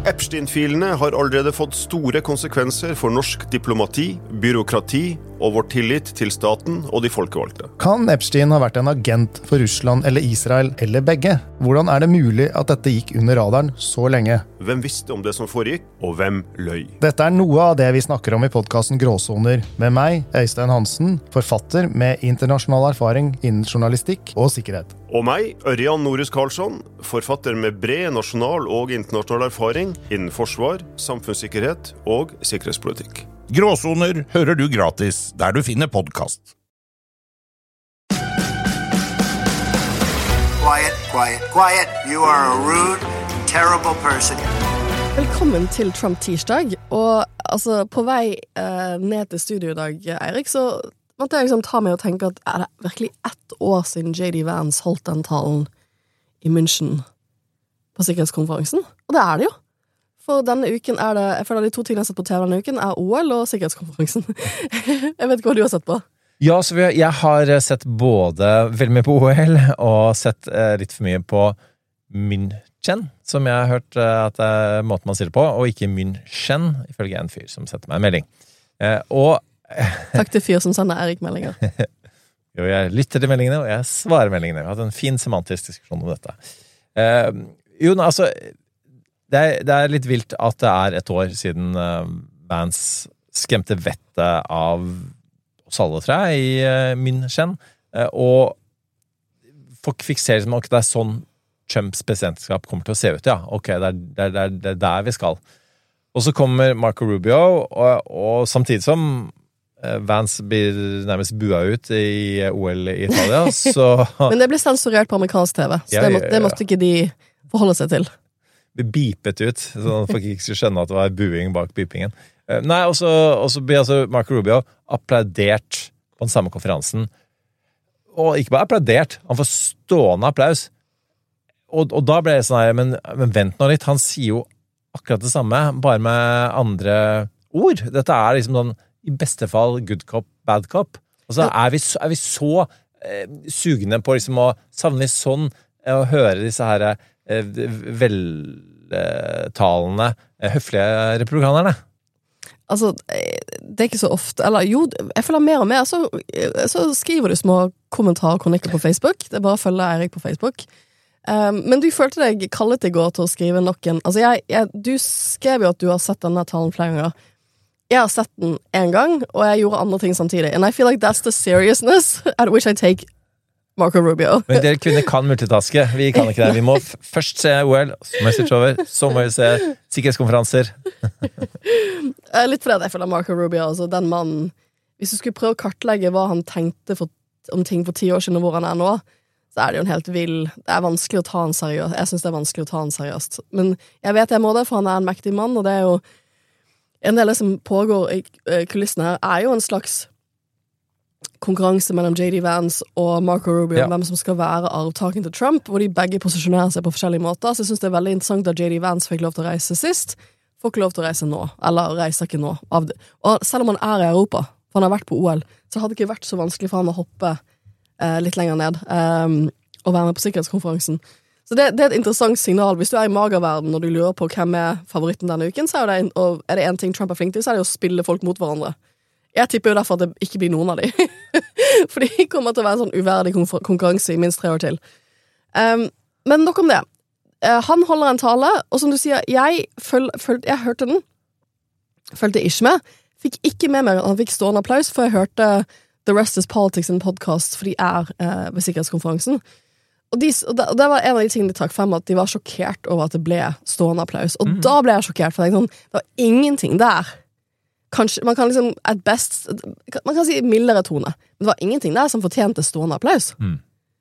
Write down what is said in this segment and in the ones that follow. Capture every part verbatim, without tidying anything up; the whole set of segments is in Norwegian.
Epstein-filene har allerede fått store konsekvenser for norsk diplomati, byråkrati og vår tillit til staten og de folkevalgte. Kan Epstein ha vært en agent for Russland eller Israel eller begge? Hvordan er det mulig at dette gikk under radaren så lenge? Hvem visste om det som foregikk, og hvem løy? Dette er noe av det vi snakker om i podcasten Gråsoner, med meg, Øystein Hansen, forfatter med internasjonal erfaring innen journalistikk og sikkerhet. Og meg, Ørjan Norhus Karlsson, forfatter med bred nasjonal og internasjonal erfaring innen forsvar, samfunnssikkerhet og sikkerhetspolitikk. Gråsoner hører du gratis der du finner podcast. Quiet, quiet, quiet. You are a rude, terrible person. Velkommen til Trump-tirsdag. Og altså, på vei eh, ned til studio i dag, Eirik, så måtte jeg liksom ta meg og tenke at er det virkelig ett år siden J D Vance holdt den talen i München på sikkerhetskonferansen? Og det er det jo. For denne uken er det, jeg føler de to tingene jeg har sett på T V denne uken, er O L og sikkerhetskonferansen. Jeg vet ikke hva du har sett på. Ja, så vi, jeg har sett både veldig mye på O L og sett eh, litt for mye på München, som jeg har hørt eh, at det er måten man sier det på, og ikke München, ifølge en fyr som setter meg en melding. Eh, og Takk til fyr som sender Erik meldinger. Jo, jeg lytter til meldingene, og jeg svarer meldingene. Vi har hatt en fin semantisk diskusjon om dette. Eh, jo, altså, det er, det er litt vilt at det er et år siden uh, Vance skremte vettet av oss alle, tror jeg, i uh, München, uh, og folk fikk se liksom, at det er sånn Trumps presidentskap kommer til å se ut, ja. Ok, det er, det er, det er der vi skal. Og så kommer Marco Rubio, og, og samtidig som Vance blir nærmest bua ut i O L i Italia, så... Men det ble sensurert på amerikansk T V, så ja, det, må, det måtte ikke de forholde seg til. Det bipet ut, så folk ikke skulle skjønne at det var buing bak bipingen. Nei, og så, og så blir altså Marco Rubio applaudert på den samme konferansen. Og ikke bare applaudert, han får stående applaus. Og, og da ble det sånn her, men, men vent nå litt, han sier jo akkurat det samme, bare med andre ord. Dette er liksom sånn, i beste fall good cop, bad cop. Og så er vi, er vi så eh, sugende på liksom å savne sånn eh, å høre disse her eh, veltalende, eh, høflige republikanerne. Altså, det er ikke så ofte, eller jo, jeg føler mer og mer, så, så skriver du små kommentarer og kronikker på Facebook. Det er bare å følge Erik på Facebook. Um, men du følte deg kallet i går til å skrive nok en, altså jeg, jeg, du skrev jo at du har sett denne talen flere ganger. Jeg har sett den en gang, og jeg gjorde andre ting samtidig. And I feel like that's the seriousness at which I take Marco Rubio. Men dere kvinner kan multitaske. Vi kan ikke det. Vi må f- først se O L, så må vi switche over, så må vi se sikkerhetskonferanser. Litt fordi jeg føler Marco Rubio, altså den mannen, hvis du skulle prøve å kartlegge hva han tenkte for, om ting for ti år siden og hvor han er nå, så er det jo en helt vill, det er vanskelig å ta han seriøst. Jeg synes det er vanskelig å ta han seriøst. Men jeg vet jeg må det, for han er en mektig mann, og det er jo en del som pågår i kulissene her, er jo en slags konkurranse mellom J D Vance og Marco Rubio, ja. Hvem som skal være arvtaken til Trump, hvor de begge posisjonerer seg på forskjellige måter. Så jeg synes det er veldig interessant at J D Vance fikk lov til å reise sist, får ikke lov til å reise nå, eller reiser ikke nå. Av det. Og selv om han er i Europa, for han har vært på O L, så hadde det ikke vært så vanskelig for han å hoppe eh, litt lenger ned um, og være med på sikkerhetskonferansen. Så det, det er et interessant signal. Hvis du er i magerverden og du lurer på hvem er favoritten denne uken, så er det, en, og er det en ting Trump er flink til, så er det å spille folk mot hverandre. Jeg tipper jo derfor at det ikke blir noen av de. For de kommer til å være en sånn uverdig konkurranse i minst tre år til. Um, men nok om det. Uh, han holder en tale, og som du sier, jeg, føl, føl, jeg hørte den, følte ikke med, fikk ikke med meg at han fikk stående applaus, for jeg hørte The Rest is Politics, en podcast, for de er uh, ved sikkerhetskonferansen. Og, de, og, det, og det var en av de tingene de trakk frem, at de var sjokkert over at det ble stående applaus. Og mm. da ble jeg sjokkert, for jeg sånn, det var ingenting der. Kanskje, man kan liksom, at best, man kan si mildere tone, men det var ingenting der som fortjente stående applaus. Mm.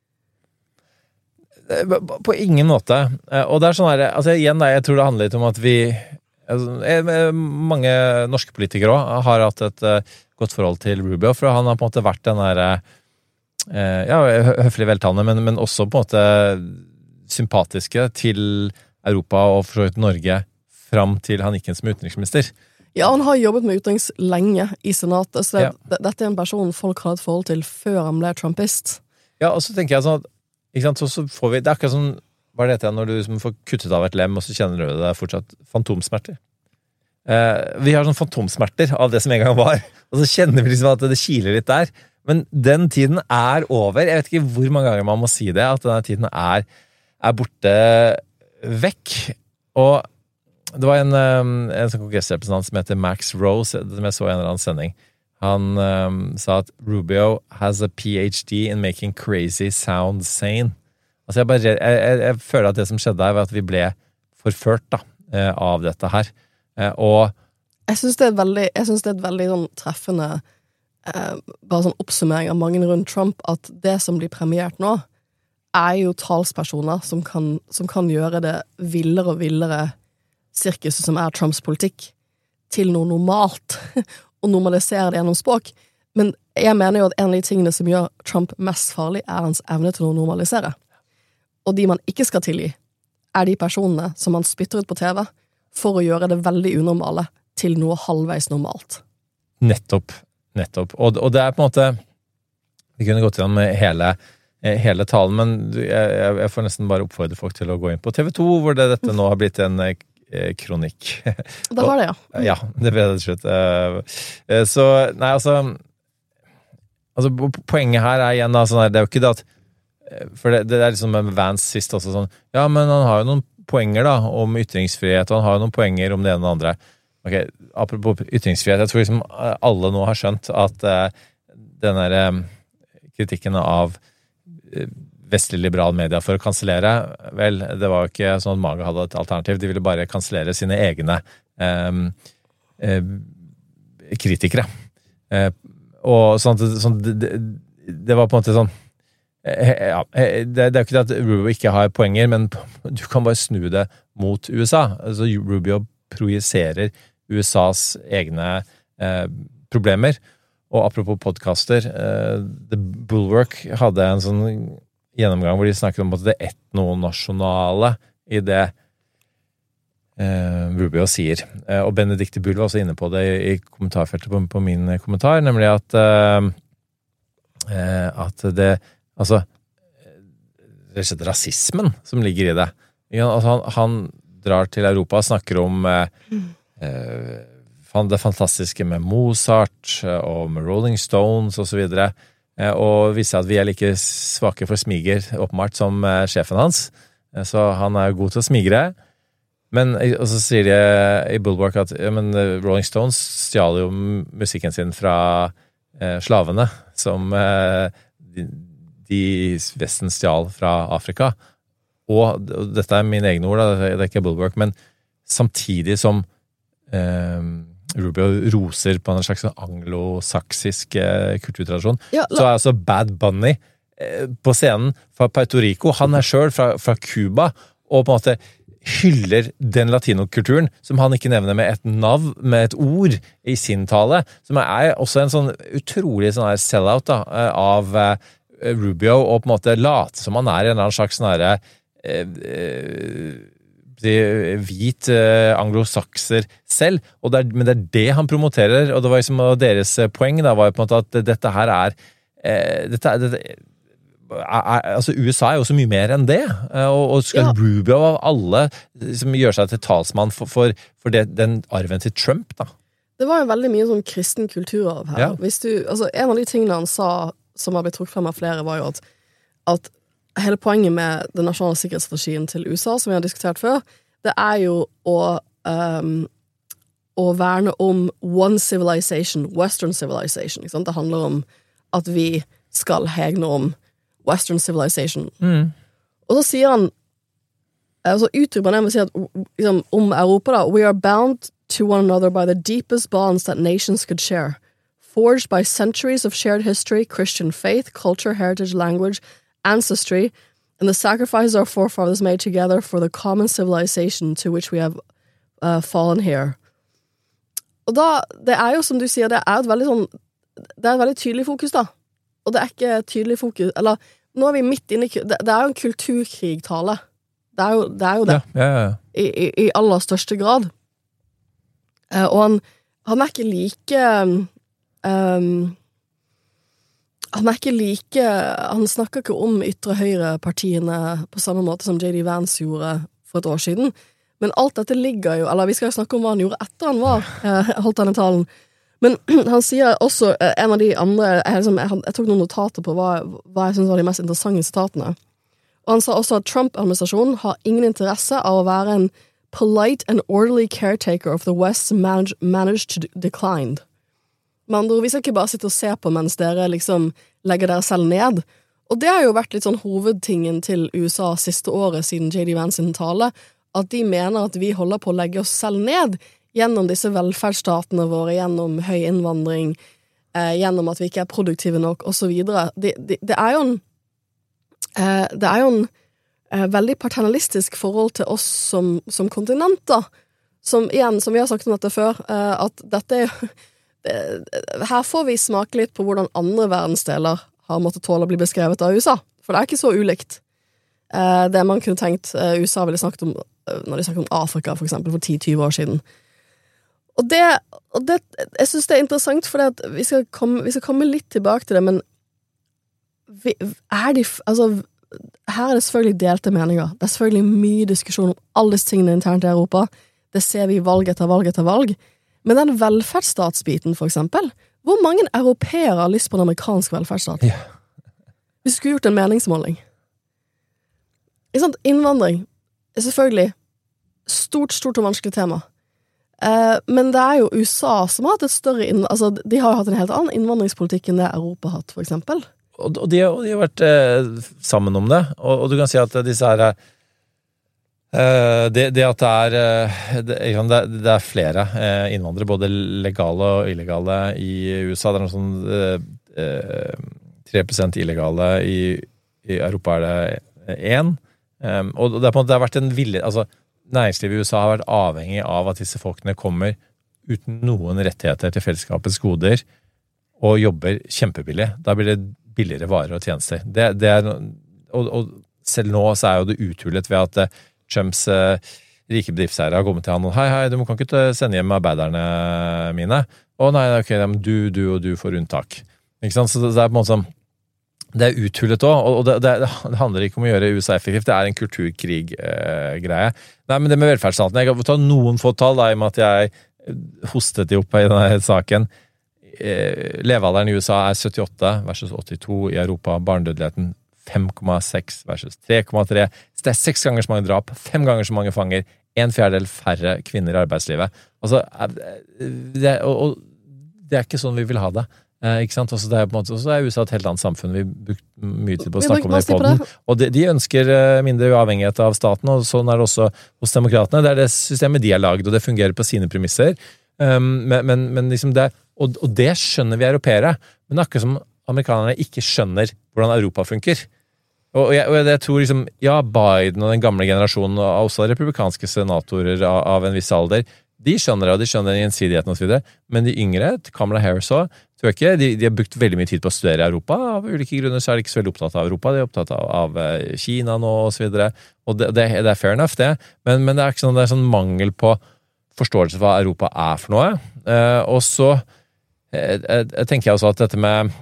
På ingen måte. Og det er sånn her, altså igjen, jeg tror det handler litt om at vi, altså, mange norske politikere også har hatt et uh, godt forhold til Rubio, for han har på en måte vært den der ja, høflig veltalende, men, men også på en måte sympatiske til Europa og for så vidt Norge fram til han gikk inn som utenriksminister. Ja, han har jobbet med utenriks lenge i senatet, så det, ja. dette er en person folk har et forhold til før han ble trumpist. Ja, og så tenker jeg sånn at, ikke sant, så, så får vi, det er akkurat sånn hva er det heter når du liksom får kuttet av et lem, og så kjenner du det fortsatt fantomsmerter? Eh, vi har sånn fantomsmerter av det som en gang var, og så kjenner vi liksom at det kiler litt der. Men den tiden er over. Jeg vet ikke hvor mange ganger man må si det, at denne tiden er, er borte vekk. Og det var en, en sånn kongressrepresentant som heter Max Rose, som jeg så i en eller annen sending. Han um, sa at Rubio has a P H D in making crazy sound sane. Altså jeg, bare, jeg, jeg, jeg føler at det som skjedde her var at vi ble forført da, av dette her. Og jeg synes det er veldig, jeg synes det er et veldig sånn treffende eh, bare sånn oppsummering av mange rundt Trump, at det som blir premiert nå, er jo talspersoner som kan, som kan gjøre det villere og villere sirkuset som er Trumps politikk, til noe normalt, og normalisere det gjennom språk. Men jeg mener jo at en av de tingene som gjør Trump mest farlig, er hans evne til å normalisere. Og de man ikke skal tilgi, er de personene som han spytter ut på T V, for å gjøre det veldig unormale til noe halvveis normalt. Nettopp, nettopp. Og, og det er på en måte, vi kunne gått gjennom hele hele talen, men jeg, jeg får nesten bare oppfordre folk til å gå inn på T V to, hvor det, dette nå har blitt en kronikk. Det var det, ja. Ja, det ble det til slutt. Så, nei, altså, altså poenget her er igjen da, sånn her, det er jo ikke det at, for det, det er liksom med Vance sist også sånn, ja, men han har jo noen poenger da, om ytringsfrihet, og han har jo noen poenger om det ene og det andre. Ok, apropos ytringsfrihet, jeg tror liksom alle nå har skjønt at uh, den der um, kritikken av uh, vestlig liberal media for å kansellere, vel, det var jo ikke sånn at MAGA hadde et alternativ, de ville bare kansellere sine egne um, uh, kritikere. Uh, og sånn at sånn, det, det var på en måte sånn, ja, det, det er jo ikke det at Rubio ikke har poenger, men du kan bare snu det mot U S A. Altså Rubio projiserer U S A's egne eh, problemer. Og apropos podcaster, eh, The Bulwark hadde en sånn gjennomgang hvor de snakker om at det etnonasjonale i det eh, Rubio sier. Eh, og Benedicte Bull var også inne på det i, i kommentarfeltet på, på min kommentar, nemlig at eh, at det altså rett og slett rasismen som ligger i det. Altså, han, han drar til Europa og snakker om eh, eh, det fantastiske med Mozart og med Rolling Stones og så videre, eh, og viser at vi er like svake for smiger åpenbart som eh, sjefen hans, eh, så han er god til å smigre. Men og så sier de i Bulwark at ja, men Rolling Stones stjal jo musikken sin fra eh, slavene som eh, de, de Vesten stjal fra Afrika. Og, og dette er mine egne ord, da, det er ikke Bulwark, men samtidig som eh, Rubio roser på en slags anglosaksisk eh, kulturtradisjon, ja, la... så er altså Bad Bunny eh, på scenen fra Puerto Rico, han er selv fra, fra Cuba, og på en måte hyller den latinokulturen som han ikke nevner med et navn, med et ord i sin tale, som er også en sånn utrolig sånn her sell-out da, av eh, Rubio, og på en måte late som han er en eller annen slags sånn her, eh, eh, hvit eh, anglosakser selv, og det er, men det er det han promoterer, og det var liksom deres poeng da, var jo på en måte at dette her er eh, dette, dette er, er, altså U S A er jo så mye mer enn det, og, og skal ja. Rubio av alle som gjør seg til talsmann for, for, for det, den arven til Trump da. Det var jo veldig mye sånn kristen kulturarv her. Ja. Hvis du, altså, en av de tingene han sa som har blitt trukket frem av flere, var jo at, at hele poenget med den nasjonale sikkerhetsstrategien til U S A, som vi har diskutert før, det er jo å, um, å verne om one civilization, western civilization. Ikke sant? Det handler om at vi skal hegne om western civilization. Mm. Og så sier han, altså utrykker han det med å si at liksom, om Europa da, we are bound to one another by the deepest bonds that nations could share. Forged by centuries of shared history, Christian faith, culture, heritage, language, ancestry, and the sacrifices our forefathers made together for the common civilization to which we have uh, fallen here. Og da, det er jo som du sier, det er et veldig sånn, det er et veldig tydelig fokus da. Og det er ikke tydelig fokus, eller nå er vi midt inne i, det, det er jo en kulturkrigtale. Det er jo det, er jo det. Ja, ja, ja. I, i, i aller største grad. Uh, og han, han er ikke like... Um, han er ikke like, han snakker ikke om ytre høyre-partiene på samme måte som J D Vance gjorde for et år siden, men alt dette ligger jo, eller vi skal jo snakke om hva han gjorde etter han var, eh, holdt denne talen, men han sier også, eh, en av de andre, jeg, liksom, jeg, jeg tok noen notater på hva, hva jeg synes var de mest interessante sitatene, og han sa også at Trump-administrasjonen har ingen interesse av å være en polite and orderly caretaker of the West managed, managed to decline. Med andre ord, vi skal ikke bare sitte og se på mens dere liksom legger dere selv ned. Og det har jo vært litt sånn hovedtingen til U S A siste året siden J D Vance sin tale, at de mener at vi holder på å legge oss selv ned gjennom disse velferdsstatene våre, gjennom høy innvandring, eh, gjennom at vi ikke er produktive nok, og så videre. Det, det, det er jo en, eh, det er jo en eh, veldig paternalistisk forhold til oss som, som kontinenter, som igjen, som vi har sagt om dette før, eh, at dette er her får vi smake litt på hvordan andre verdensdeler har måttet tåle å bli beskrevet av U S A, for det er ikke så ulikt eh, det man kunne tenkt eh, U S A ville snakket om når de snakket om Afrika for eksempel for ti til tyve år siden. Og det, og det jeg synes det er interessant, for at vi, skal komme, vi skal komme litt tilbake til det, men vi, er de, altså, her er det selvfølgelig delte meninger, det er selvfølgelig mye diskusjon om alle disse tingene internt i Europa, det ser vi valg etter valg etter valg. Men den velferdsstatsbiten, for eksempel, hvor mange europeere har lyst på en amerikansk velferdsstat? Ja. Hvis du skulle gjort en meningsmåling. Innvandring er selvfølgelig stort, stort og vanskelig tema. Eh, men det er jo U S A som har hatt et større innvandring, altså de har jo hatt en helt annen innvandringspolitikk enn det Europa har hatt, for eksempel. Og, og, de, og de har vært eh, sammen om det, og, og du kan si at disse her Uh, det, det at det er, uh, det, det er flere uh, innvandrere, både legale og illegale i U S A. Det er noe sånn uh, uh, tre prosent illegale, i, i Europa er det én. Um, og det, er på en måte, det har vært en vilje, altså næringslivet i U S A har vært avhengig av at disse folkene kommer uten noen rettigheter til fellesskapets goder og jobber kjempebillig. Da blir det billigere varer og tjenester. Det, det er, og, og selv nå så er jo det uthullet ved at uh, Trumps eh, rike bedriftseiere har kommet til han og hei, hei, du kan ikke sende hjem arbeiderne mine. Å nei, ok, du, du og du får unntak. Ikke sant? Så det er på en måte som, det er uthullet også, og det, det, det handler ikke om å gjøre U S A effektivt, det er en kulturkrig-greie. Eh, nei, men det med velferdsstaten, jeg kan ta noen få tall da, i og med at jeg hostet de opp i denne saken. Eh, levealderen i U S A er syttiåtte versus åttito, i Europa barnedødeligheten fem komma seks versus tre komma tre. Så det er seks ganger så mange drap, fem ganger så mange fanger, en fjerdedel færre kvinner i arbeidslivet. Altså, det, og, og det er ikke sånn vi vil ha det. Eh, ikke sant? Også det er på en måte, også er U S A et helt annet samfunn. Vi brukt mye tid på å snakke om det i podden. Og de, de ønsker mindre uavhengighet av staten, og sånn er det også hos demokratene. Det er det systemet de har laget, og det fungerer på sine premisser. Um, men, men, men liksom det, og, og det skjønner vi europeere. Men det er akkurat som amerikanerne ikke skjønner hvordan Europa funker. Og jeg, og jeg tror liksom, ja, Biden og den gamle generasjonen, og også republikanske senatorer av, av en viss alder, de skjønner det, og de skjønner gjensidigheten og så videre. Men de yngre, Kamala Harris også, tror jeg ikke, de, de har brukt veldig mye tid på å studere Europa. Av ulike grunner så er de ikke så veldig opptatt av Europa, de er opptatt av, av Kina nå og så videre. Og det, det, det er fair enough, det. Men, men det er ikke sånn, det er sånn mangel på forståelse for hva Europa er for noe. Eh, og så eh, jeg tenker jeg også at dette med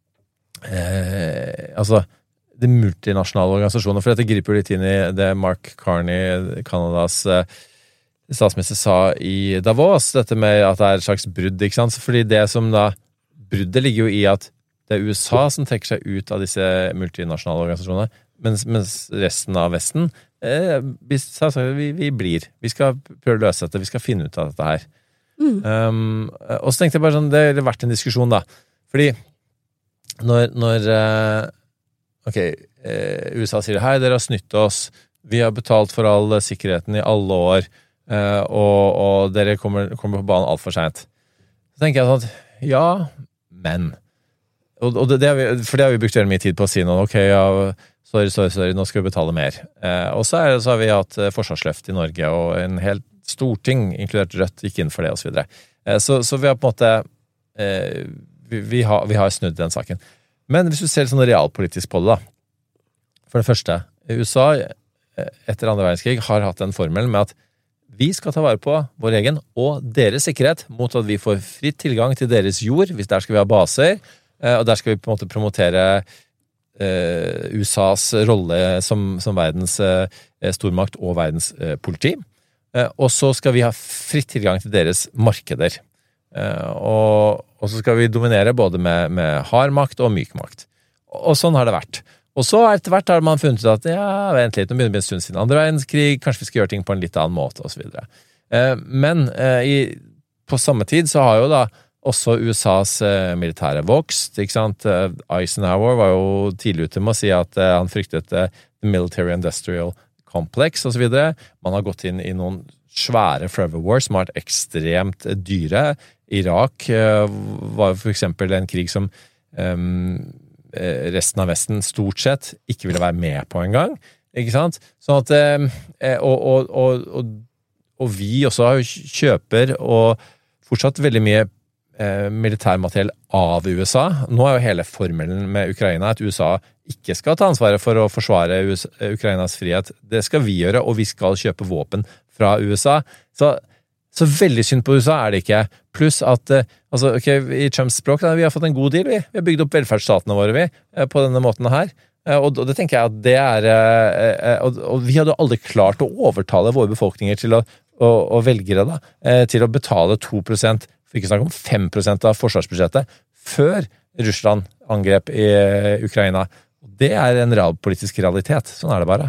Eh, altså de multinasjonale organisasjoner, for dette griper jo litt inn i det Mark Carney, Kanadas eh, statsminister, sa i Davos, dette med at det er et slags brudd, ikke sant? Fordi det som da, bruddet ligger jo i at det er U S A som trekker seg ut av disse multinasjonale organisasjonene, mens, mens resten av Vesten eh, vi, vi, vi blir, vi skal prøve å løse dette, vi skal finne ut av dette her. Mm. Um, og så tenkte jeg bare sånn, det har vært en diskusjon da, fordi Når, når ok, U S A sier hei, dere har snytt oss, vi har betalt for all sikkerheten i alle år, og, og dere kommer, kommer på banen alt for sent. Så tenker jeg sånn at, ja, men. Og, og det, det har vi, for det har vi brukt veldig mye tid på å si noe, ok, ja, sorry, sorry, sorry, nå skal vi betale mer. Og så, er, så har vi hatt forsvarsløft i Norge, og en helt storting, inkludert Rødt, gikk inn for det og så videre. Så, så vi har på en måte... Vi, vi, har, vi har snudd den saken. Men hvis du ser sånn realpolitisk på det da, for det første, U S A etter andre verdenskrig har hatt en formel med at vi skal ta vare på vår egen og deres sikkerhet mot at vi får fritt tilgang til deres jord, hvis der skal vi ha baser, og der skal vi på en måte promotere uh, U S A's rolle som, som verdens uh, stormakt og verdens uh, politi. Uh, og så skal vi ha fritt tilgang til deres markeder. Uh, og, og så skal vi dominere både med, med hard makt og myk makt. Og, og sånn har det vært. Og så etter hvert har man funnet ut at ja, vent litt, nå begynner det en stund siden andre verdenskrig, kanskje vi skal gjøre ting på en litt annen måte, og så videre. Uh, men uh, i, på samme tid så har jo da også U S A's uh, militære vokst, ikke sant? Uh, Eisenhower var jo tidlig ute med å si at uh, han fryktet uh, military industrial complex og så videre. Man har gått inn i noen svære forever wars som har vært ekstremt dyre. Irak uh, var for eksempel en krig som um, resten av Vesten stort sett ikke ville være med på en gang, ikke sant? Sånn at, uh, og, og, og, og, og vi også kjøper og fortsatt veldig mye eh, militærmateriell av U S A. Nå er jo hele formelen med Ukraina at U S A ikke skal ta ansvaret for å forsvare U S A, Ukrainas frihet. Det skal vi gjøre, og vi skal kjøpe våpen fra U S A. Så, så veldig synd på U S A er det ikke. Pluss at, eh, altså, ok, i Trumps språk, da, vi har fått en god deal, vi. Vi har bygd opp velferdsstatene våre, vi, eh, på denne måten her. Eh, og, og det tenker jeg at det er, eh, og, og vi hadde aldri klart å overtale våre befolkninger til å Og, og velgere da, eh, til å betale to prosent, for ikke snakke om fem prosent av forsvarsbudsjettet, før Russland angrep i eh, Ukraina. Det er en realpolitisk realitet. Sånn er det bare.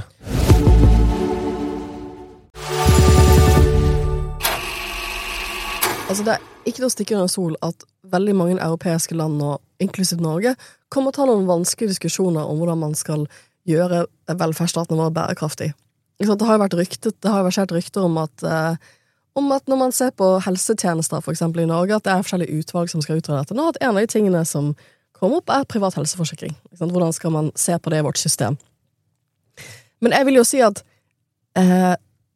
Altså det er ikke noe stikke under sol at veldig mange europeiske land, og inklusiv Norge, kommer til å ha noen vanskelige diskusjoner om hvordan man skal gjøre velferdsstaten vår bærekraftig. Det har jo vært ryktet, det har jo vært rykter om at, eh, om at når man ser på helsetjenester, for eksempel i Norge, at det er forskjellige utvalg som skal utrede dette. Nå at en av de tingene som kommer opp er privat helseforsikring. Hvordan skal man se på det i vårt system? Men jeg vil jo si at eh,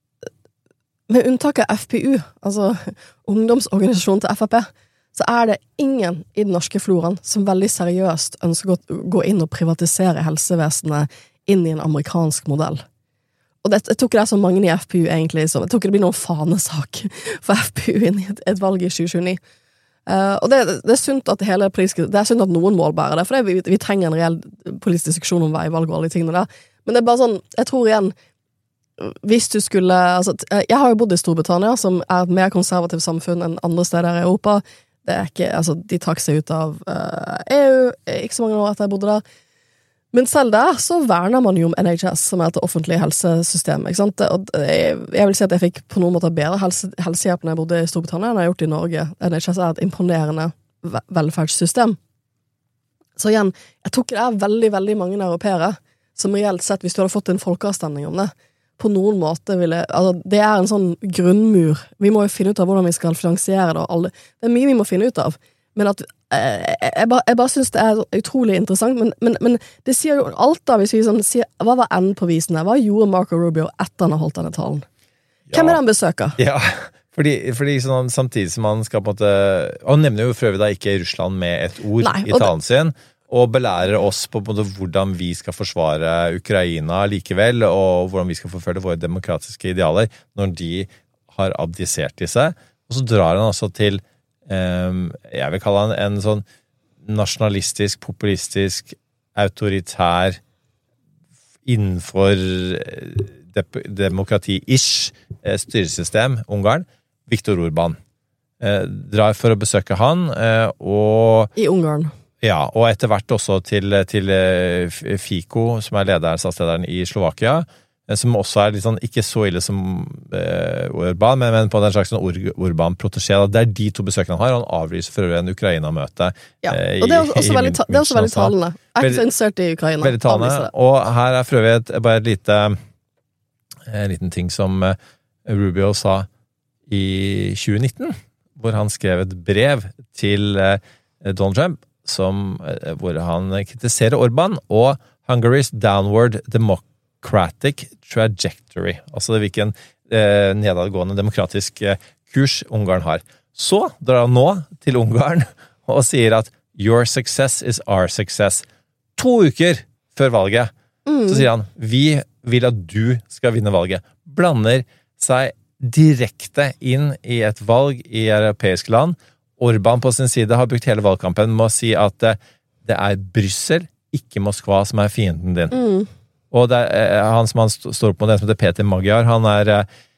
med unntak av F P U, altså ungdomsorganisasjonen til F R P, så er det ingen i den norske floraen som veldig seriøst ønsker å gå inn og privatisere helsevesenet inn i en amerikansk modell. Og det, jeg tror ikke det er så mange i F P U egentlig, så jeg tror ikke det blir noen fanesak for F P U inn i et, et valg i tjue tjueni. Uh, og det, det er synd at det hele politiske, det er synd at noen målbærer det, for det, vi, vi trenger en reell politisk diskusjon om veivalg og alle de tingene der. Men det er bare sånn, jeg tror igjen, hvis du skulle, altså, jeg har jo bodd i Storbritannia, som er et mer konservativt samfunn enn andre steder i Europa. Det er ikke, altså, de trakk seg ut av uh, E U, ikke så mange år etter jeg bodde der. Men selv der så verner man jo om N H S, som er et offentlig helsesystem, ikke sant? Og jeg vil si at jeg fikk på noen måter bedre helse, helsehjelp når jeg bodde i Storbritannia enn jeg har gjort i Norge. N H S er et imponerende velferdssystem. Så igjen, jeg tror ikke det er veldig, veldig mange europeere som reelt sett, hvis du hadde fått en folkeavstemning om det, på noen måte ville, altså det er en sånn grunnmur. Vi må jo finne ut av hvordan vi skal finansiere det, og alle, det er mye vi må finne ut av. Men at jeg, jeg, bare, jeg bare synes det er utrolig interessant, men, men, men det sier jo alt da, hvis vi sånn, sier, hva var enden på visen her? Hva gjorde Marco Rubio etter han har holdt denne talen? Ja. Hvem er det han besøker? Ja, fordi, fordi sånn, samtidig som han skal på en måte, han nevner jo for øvrig da ikke Russland med et ord Nei, i talen sin, og belærer oss på en måte hvordan vi skal forsvare Ukraina likevel, og hvordan vi skal forfølge våre demokratiske idealer når de har abdisert disse. Og så drar han altså til Um, jeg vil kalle han en sånn nasjonalistisk, populistisk, autoritær innenfor de- demokrati-ish styresystem, Ungarn, Viktor Orbán. Eh, drar for å besøke han, eh, og I Ungarn. Ja, og etter hvert også til, til Fico, som er lederen, statslederen i Slovakia, som også er litt sånn, ikke så ille som eh, Orbán, men, men på den slags sånn Orbán-protégé. Det er de to besøkene han har, og han avlyser for en Ukraina-møte. Ja, og det er også, også, veldig, det er også veldig talende. Act insert i Ukraina. Veldig talende, og her er for øvrig et, bare et lite en liten ting som Rubio sa i tjue nitten, hvor han skrev et brev til Donald Trump, som, hvor han kritiserer Orbán og Hungary's downward democracy democratic trajectory, altså det hvilken eh, nedadgående demokratisk eh, kurs Ungarn har. Så drar han nå til Ungarn og sier at your success is our success. To uker før valget, mm. så sier han, vi vil at du skal vinne valget. Blander seg direkte inn i et valg i europeiske land. Orbán på sin side har brukt hele valgkampen med å si at det er Brussel, ikke Moskva, som er fienden din. Mm. Og det er, han som han st- står på med, det som heter Peter Magyar, han er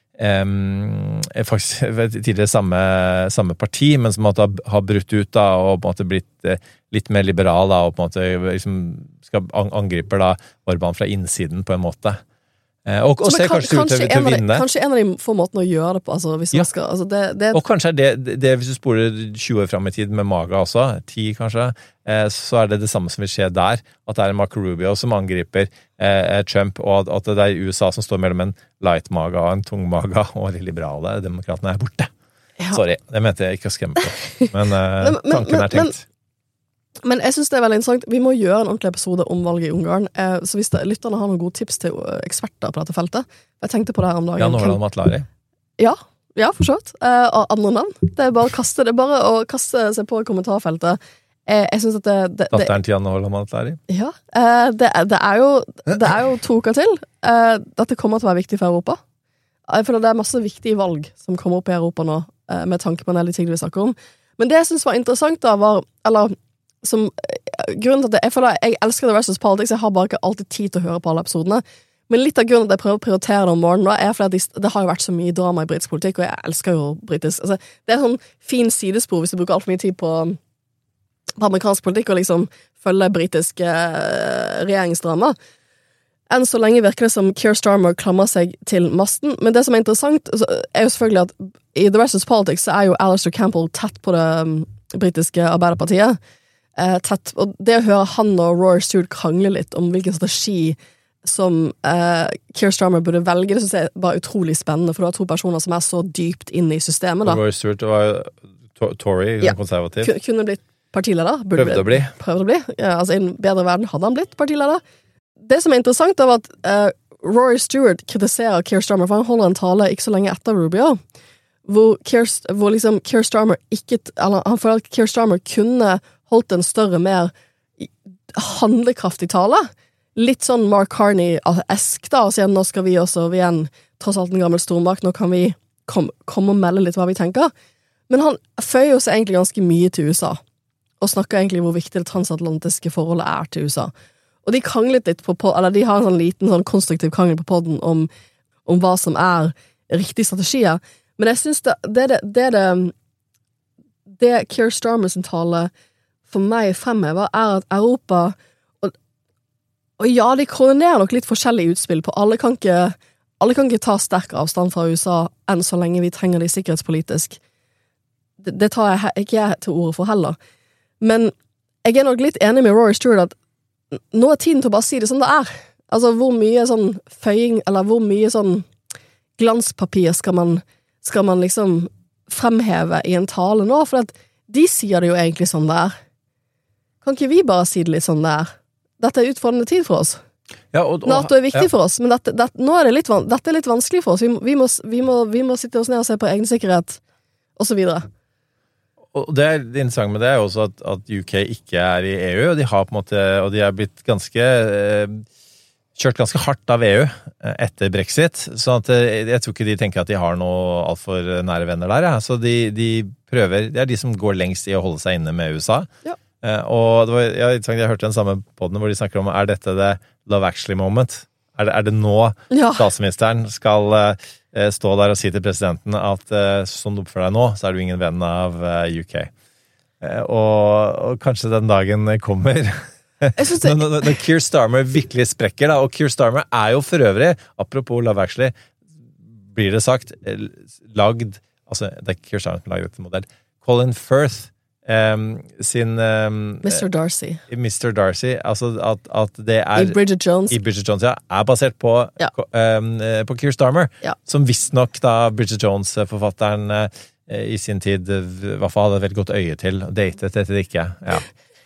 um, faktisk tidligere samme, samme parti, men som måtte ha, ha brutt ut da, og på en måte blitt uh, litt mer liberal da, og på en måte liksom, skal angripe da, Orban fra innsiden på en måte. Eh, og, og ser kanskje, kanskje ut til, til å vinne. Kanskje en av de få måtene å gjøre det på. Altså, hvis ja. man skal, altså det, det... Og kanskje er det, det, det, hvis du spoler tjue år frem i tid med Maga også, ti kanskje, eh, så er det det samme som vil skje der. At det er en Marco Rubio som angriper eh, Trump, og at det er U S A som står mellom en light Maga og en tung Maga, og de liberale demokratene er borte. Ja. Sorry, det mente jeg ikke å skremme på. Men, eh, men, men tanken er tenkt. Men, Men jeg synes det er veldig interessant. Vi må gjøre en ordentlig episode om valget i Ungarn. Eh, så hvis det, lytterne har noen gode tips til eksperter på dette feltet. Jeg tenkte på det her om dagen. Jan Orland Matlari. Ja, ja, for så vidt. Eh, og andre navn. Det er bare å kaste, det er bare å kaste seg på i kommentarfeltet. Eh, jeg synes at det... det Datteren til Jan Orland Matlari. Ja. Eh, det, det, er jo, det er jo to uker til. Eh, dette kommer til å være viktig for Europa. Jeg føler det er masse viktige valg som kommer opp i Europa nå, eh, med tanke på en del de tingene vi snakker om. Men det jeg synes var interessant da, var... Eller... Som, grunnen til at jeg, jeg føler jeg elsker The Versus Politics, jeg har bare ikke alltid tid til å høre på alle episodene, men litt av grunnen til at jeg prøver å prioritere det om morgenen nå, er fordi at de, det har jo vært så mye drama i britisk politikk, og jeg elsker jo britisk, altså, det er sånn fin sidespor hvis du bruker alt for mye tid på, på amerikansk politikk og liksom følge britisk uh, regjeringsdrama. Enn så lenge virker det som Keir Starmer klamrer seg til masten, men det som er interessant er jo selvfølgelig at i The Versus Politics så er jo Alistair Campbell tett på det um, britiske Arbeiderpartiet. Eh, tett, og det å høre han og Rory Stewart krangle litt om hvilken strategi som eh, Keir Starmer burde velge, det synes jeg var utrolig spennende, for du har to personer som er så dypt inne i systemet da. Rory Stewart var to Tory, ja. Konservativ. K- kunne blitt partileder. Prøvde å bli. Prøvde å bli. Ja, altså i en bedre verden hadde han blitt partileder. Det som er interessant er at eh, Rory Stewart kritiserer Keir Starmer, for han holder en tale ikke så lenge etter Rubio, hvor Keir, hvor liksom Keir Starmer ikke, eller han føler at Keir Starmer kunne holdt en større, mer handlekraftig tale. Litt sånn Mark Carney-esk da, og sier nå skal vi også, vi er en, tross alt en gammel stormakt, nå kan vi kom, komme og melde litt hva vi tenker. Men han føyer seg egentlig ganske mye til U S A, og snakker egentlig hvor viktig det transatlantiske forholdet er til U S A. Og de kranglet litt på, eller de har en sånn liten sånn konstruktiv krangel på podden om, om hva som er riktige strategier. Men jeg synes det, det, det, det, det, det Keir Starmer sin tale for meg fremhever, er at Europa, og, og ja, de koordinerer nok litt forskjellige utspill på, alle kan ikke, alle kan ikke ta sterk avstand fra U S A enn så lenge vi trenger de sikkerhetspolitisk. Det, det tar jeg ikke jeg til ordet for heller. Men jeg er nok litt enig med Rory Stewart at nå er tiden til å bare si det som det er. Altså, hvor mye sånn føying, eller hvor mye sånn glanspapir skal man, skal man liksom fremheve i en tale nå, for at de sier det jo egentlig sånn det er. Kan ikke vi bare si det litt sånn det er? Dette er utfordrende tid for oss. Ja, og, og, NATO er viktig ja. for oss, men dette, dette, nå er det litt, dette er litt vanskelig for oss. Vi må, vi må, vi må, vi må sitte oss ned og se på egen sikkerhet, og så videre. Og det er det interessante med det er jo også at, at U K ikke er i E U, og de har på en måte, og de er blitt ganske eh, kjørt ganske hardt av E U etter Brexit, så at, jeg tror ikke de tenker at de har noe alt for nære venner der, ja. Så de, de prøver, det er de som går lengst i å holde seg inne med U S A. Ja. Uh, og det var, jeg, jeg hørte den samme podden hvor de snakker om, er dette det Love Actually moment? Er det, er det nå ja. Statsministeren skal uh, stå der og si til presidenten at uh, sånn du oppfører deg nå, så er du ingen venn av uh, U K. Uh, og, og kanskje den dagen kommer når, når, når Keir Starmer virkelig sprekker da, og Keir Starmer er jo for øvrig, apropos Love Actually, blir det sagt, lagd, altså det er Keir Starmer som lager dette modell, Colin Firth Um, sin um, mister Darcy mister Darcy, altså at, at det er i Bridget Jones, i Bridget Jones ja, er basert på, ja. um, på Keir Starmer, ja. Som visst nok da Bridget Jones-forfatteren uh, i sin tid i hvert fall hadde veldig godt øye til, datet etter det ikke ja.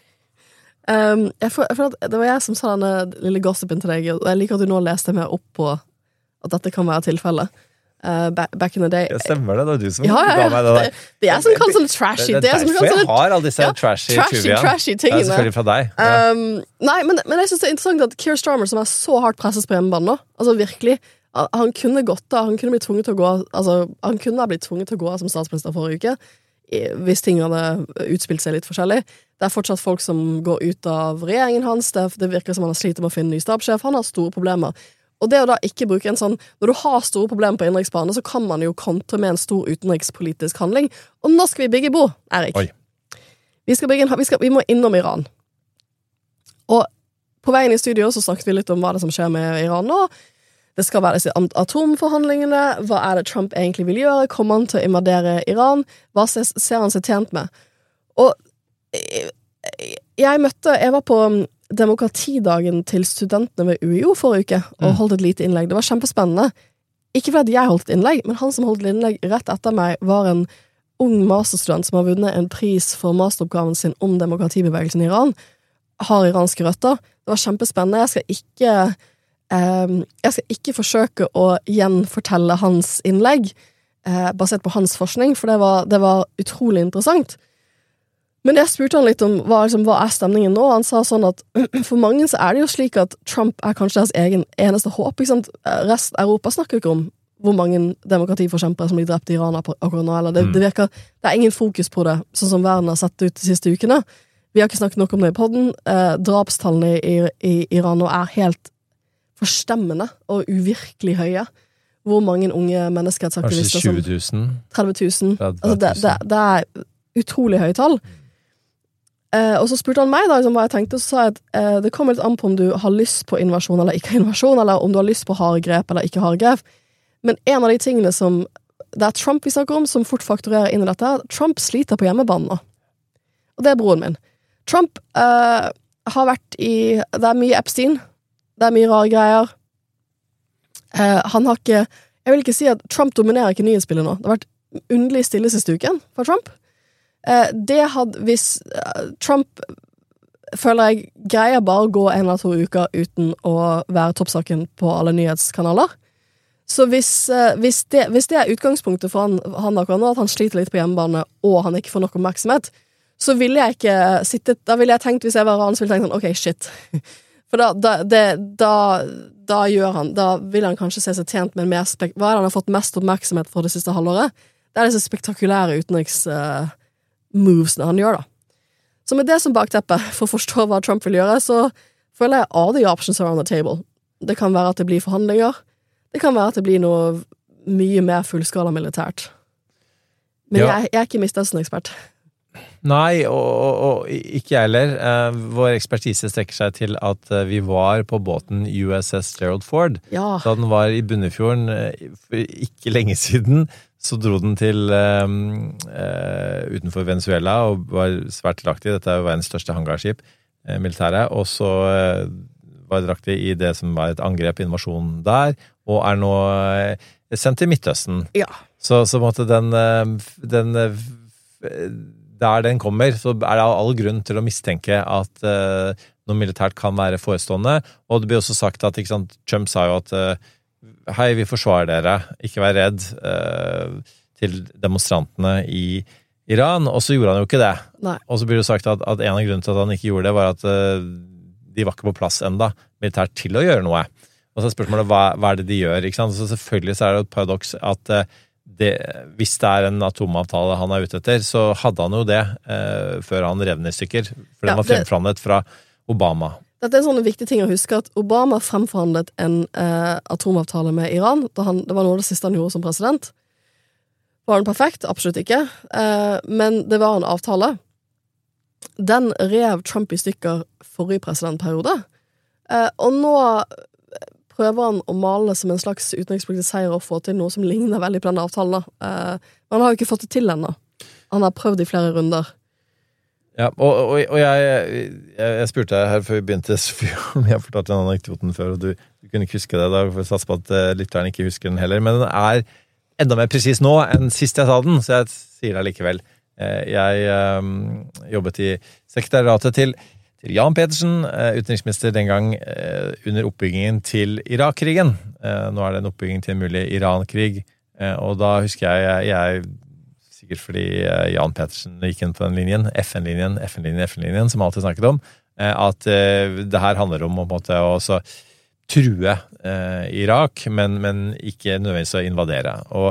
um, jeg føler, jeg føler at det var jeg som sa denne lille gossipen til deg, og jeg liker at du nå leste meg opp på at dette kan være tilfellet. Uh, back, back in the day. Ja, stemmer det, det var du som ja, ja, ja. ga meg det der. Det, det er som kan sånne trashy. Det, det er derfor jeg har alle disse ja, trashy, trashy, trashy tingene. Det er selvfølgelig fra deg. Ja. Um, nei, men, men jeg synes det er interessant at Keir Starmer, som er så hardt presses på hjemmebane nå, altså virkelig, han kunne gått da, han kunne blitt tvunget til å gå, altså, han kunne ha blitt tvunget til å gå som statsminister forrige uke, hvis ting hadde utspilt seg litt forskjellig. Det er fortsatt folk som går ut av regjeringen hans, det, det virker som han har slitt med å finne ny stabssjef, han har store problemer. Og det å da ikke bruke en sånn, når du har store problemer på innenriksbane, så kan man jo kontre med en stor utenrikspolitisk handling. Og nå skal vi bygge bro, Erik. Oi. Vi, skal bygge en, vi, skal, vi må innom Iran. Og på veien i studio så snakket vi litt om hva det som skjer med Iran nå. Det skal være disse atomforhandlingene. Hva er det Trump egentlig vil gjøre? Kommer han til å invadere Iran? Hva ser, ser han seg tjent med? Og jeg, jeg møtte, jeg var på demokratidagen til studentene ved U I O forrige uke, og holdt et lite innlegg. Det var kjempespennende. Ikke fordi jeg holdt et innlegg, men han som holdt et innlegg rett etter meg var en ung masterstudent som har vunnet en pris for masteroppgaven sin om demokratibevegelsen i Iran. Har iranske røtter. Det var kjempespennende. Jeg skal ikke Um, jeg skal ikke forsøke å gjenfortelle hans innlegg uh, basert på hans forskning, for det var, det var utrolig interessant. Men jeg spurte han litt om hva, liksom, hva er stemningen nå. Han sa sånn at for mange så er det jo slik at Trump er kanskje hans egen eneste håp. Ikke sant? Rest Europa snakker ikke om hvor mange demokratiforkjempere som blir drept i Iran akkurat nå. Eller det, det, virker, det er ingen fokus på det, sånn som verden har sett ut de siste ukene. Vi har ikke snakket nok om det i podden. Uh, drapstallene i, i Iran nå er helt forstemmende og uvirkelig høye. Hvor mange unge menneskerettsaktivister som... Kanskje tjue tusen? tretti tusen. Altså det, det, det er utrolig høye tall. Eh, og så spurte han meg da, liksom, hva jeg tenkte, så sa jeg at eh, det kommer litt an på om du har lyst på invasjon eller ikke invasjon, eller om du har lyst på harde grep eller ikke harde grep. Men en av de tingene som det er Trump vi snakker om, som fort fakturerer inn i dette, Trump sliter på hjemmebanen nå. Og det er broren min. Trump eh, har vært i... Det er mye Epstein, det er mye rare greier. Eh, han har ikke... Jeg vil ikke si at Trump dominerer ikke nyhetsbildet nå. Det har vært underlig stille siste uken for Trump. Eh, det hadde... Hvis eh, Trump føler jeg greier bare å gå en eller to uker uten å være toppsaken på alle nyhetskanaler. Så hvis, eh, hvis, det, hvis det er utgangspunktet for han, han akkurat nå, at han sliter litt på hjemmebane, og han ikke får nok oppmerksomhet, så ville jeg ikke sittet... Da ville jeg tenkt, hvis jeg var han, så ville jeg tenkt sånn, ok, shit... For da, da, det, da, da gjør han, da vil han kanskje se seg tjent med en mer spek... Hva er det han har fått mest oppmerksomhet for det siste halvåret? Det er disse spektakulære utenriks-movesene uh, han gjør da. Så med det som bakteppe, for å forstå hva Trump vil gjøre, så føler jeg all the options are on the table. Det kan være at det blir forhandlinger, det kan være at det blir noe mye mer fullskala militært. Men ja. jeg, jeg er ikke Midtøsten-ekspert. Nei, og, og, og ikke jeg heller. Eh, vår ekspertise strekker seg til at eh, vi var på båten U S S Gerald Ford. Ja. Da den var i Bunnefjorden eh, for ikke lenge siden, så dro den til eh, eh, utenfor Venezuela og var svært delaktig. Dette er jo verdens største hangarskip, eh, militæret. Og så eh, var delaktig i det som var et angrep, invasjon der, og er nå eh, sendt til Midtøsten. Ja. Så, så måtte den... Eh, den eh, der den kommer, så er det all grunn til å mistenke at uh, noe militært kan være forestående, og det blir også sagt at, ikke sant, Trump sa jo at uh, hei, vi forsvarer dere, ikke vær redd uh, til demonstrantene i Iran, og så gjorde han jo ikke det. Nei. Og så blir det sagt at, at en av grunnen til at han ikke gjorde det var at uh, de var ikke på plass enda militært til å gjøre noe. Og så er spørsmålet, hva, hva er det de gjør, ikke sant? Så selvfølgelig så er det et paradoks at uh, Det, hvis det er en atomavtale han er ute etter, så hadde han jo det eh, før han revner i stykker, for den ja, var fremforhandlet fra Obama. Dette er en sånn viktig ting å huske, at Obama fremforhandlet en eh, atomavtale med Iran. Da han, det var noe av det siste han gjorde som president. Var den perfekt? Absolutt ikke. Eh, men det var en avtale. Den rev Trump i stykker forrige presidentperiode. Eh, og nå prøver han å male som en slags utenrikspolitisk seier og få til noe som ligner veldig på denne avtalen. Uh, men han har jo ikke fått det til ennå. Han har prøvd i flere runder. Ja, og, og, og jeg, jeg, jeg spurte her før vi begynte, om jeg fortalte den anekdoten før, og du, du kunne ikke huske det da, for jeg satser på at uh, lytteren ikke husker den heller, men den er enda mer presis nå enn sist jeg sa den, så jeg sier det likevel. Uh, jeg um, jobbet i sekretariatet til til Jan Petersen, utenriksminister den gang under oppbyggingen til Irak-krigen. Nå er det en oppbygging til en mulig Iran-krig, og da husker jeg, jeg sikkert fordi Jan Petersen gikk inn på den linjen, F N-linjen, F N-linjen, F N-linjen, som alltid snakket om, at det her handler om å på en måte også true Irak, men, men ikke nødvendigvis å invadere. Og